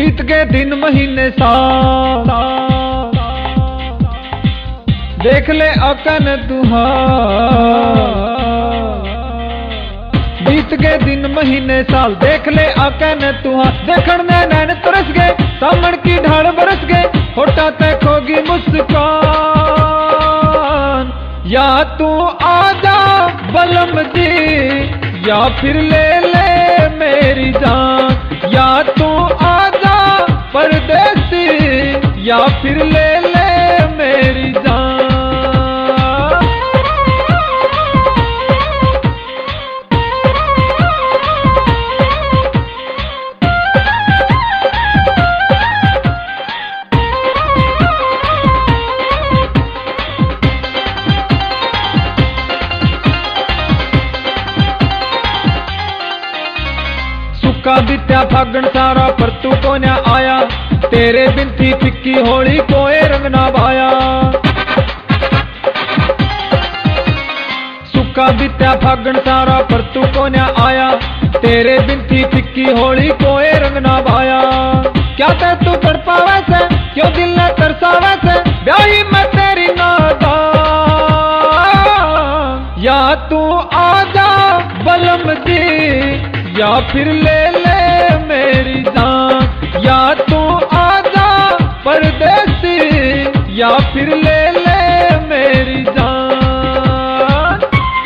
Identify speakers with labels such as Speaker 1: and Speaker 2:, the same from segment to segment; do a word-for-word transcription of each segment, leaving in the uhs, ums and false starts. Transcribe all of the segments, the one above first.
Speaker 1: बीत गए दिन महीने साल, देख ले अकन तुहार। बीत गए दिन महीने साल, देख ले अकन तुहार। देखण ने नैन तरस गए, सामण की ढाल बरस गए, होठा तक होगी मुस्कान। या तू आजा बलम जी, या फिर ले ले मेरी जान। या तू आजा परदेसी, या फिर ले ले मेरी जान। का बीत्या फागण सारा, पर तू को न आया। तेरे बिन थी फिक्की होली, कोई रंग ना भाया। सुखा बीत्या फागण सारा, पर तू को न आया। तेरे बिन थी फिक्की होली, कोई रंग ना भाया। क्या ते तू तड़पावे से, क्यों दिल ने तरसावे से, ब्याही मैं तेरी नादान। या तू आजा बलम जी, या फिर ले ले मेरी जान। या तू आजा परदेसी, या फिर ले ले मेरी जान।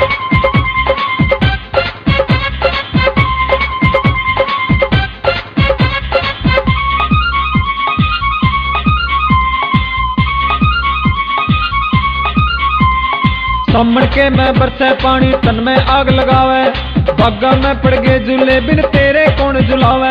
Speaker 1: सामण के मैं बरसे पानी, तन में आग लगावे। बागा में पड़ गए झूले, बिन तेरे कौन झुलावे।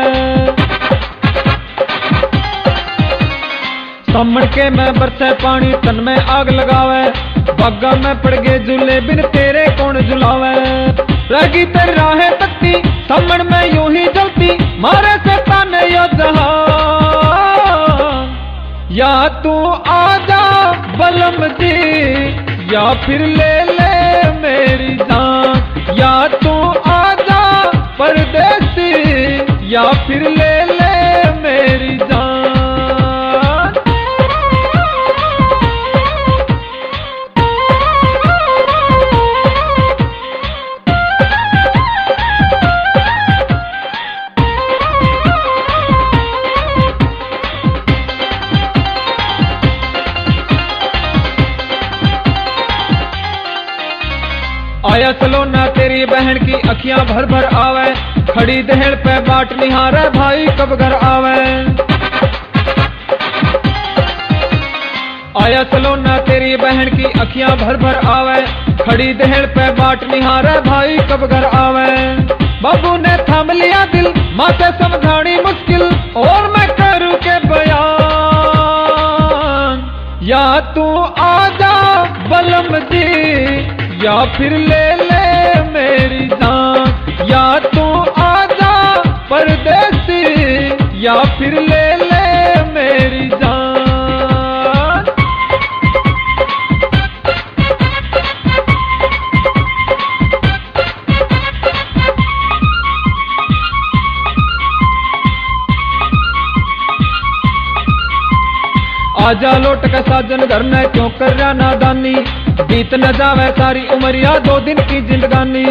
Speaker 1: सामण के मैं बरसे पानी, तन में आग लगावे। बागा में पड़ गए झूले, बिन तेरे कौन झुलावे। रही तेरी राहें तकती, सामण में यूं ही जलती, मारे से ताने यो जहां। या तू आजा बलम जी, या फिर ले ले मेरी जान। या तू आजा परदेसी, या फिर ले ले मेरी जान। आया सलोना तेरी बहन की अखियां भर भर आवे। खड़ी दहेड़ पे बाट निहारे, भाई कब घर आवे। आया सलोना तेरी बहन की अखियां भर भर आवे। खड़ी दहेड़ पे बाट निहारे, भाई कब घर आवे। बाबू ने थाम लिया दिल, माँ से समझानी मुश्किल, और मैं करूँ के बयान। या तू आजा बलम जी, या फिर ले ले मेरी जान। या तू आजा परदेसी, या फिर ले ले मेरी जान। आजा लौट के साजन घर में, क्यों कर रहा नादानी। बीत न जावे सारी उमरिया, दो दिन की जिंदगानी।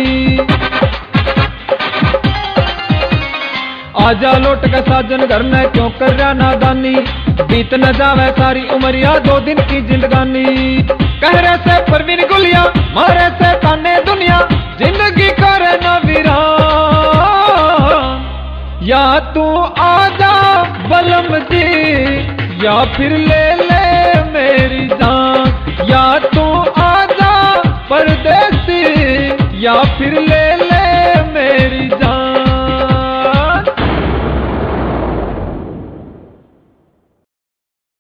Speaker 1: आजा लौट के साजन घर में, क्यों कर रहा नादानी। बीत न जावे सारी उमरिया, दो दिन की जिंदगानी। कहरे से परवीन गुलिया, मारे से ताने दुनिया, जिंदगी करे न वीरान। या तू आजा बलम जी, या फिर ले ले मेरी जान। या तू आजा परदेसी, या फिर ले